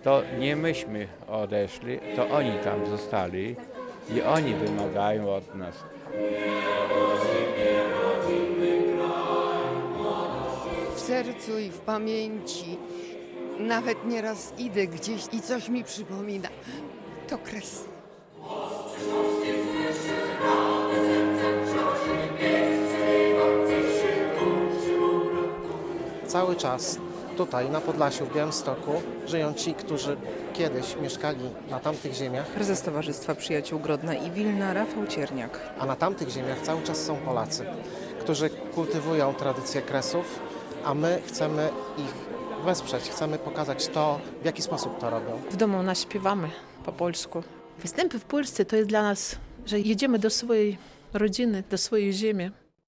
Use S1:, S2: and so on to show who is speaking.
S1: To nie myśmy odeszli, to oni tam zostali i oni wymagają od nas.
S2: W sercu i w pamięci. Nawet nieraz idę gdzieś i coś mi przypomina. To Kres.
S3: Cały czas tutaj na Podlasiu, w Białymstoku żyją ci, którzy kiedyś mieszkali na tamtych ziemiach,
S4: Prezes Towarzystwa Przyjaciół Grodna i Wilna Rafał Cierniak.
S3: a na tamtych ziemiach cały czas są Polacy, którzy kultywują tradycję Kresów, a my chcemy ich wesprzeć, chcemy pokazać to, w jaki sposób to robią.
S5: W domu nas śpiewamy po polsku. Występy w Polsce to jest dla nas, że jedziemy do swojej rodziny, do swojej ziemi.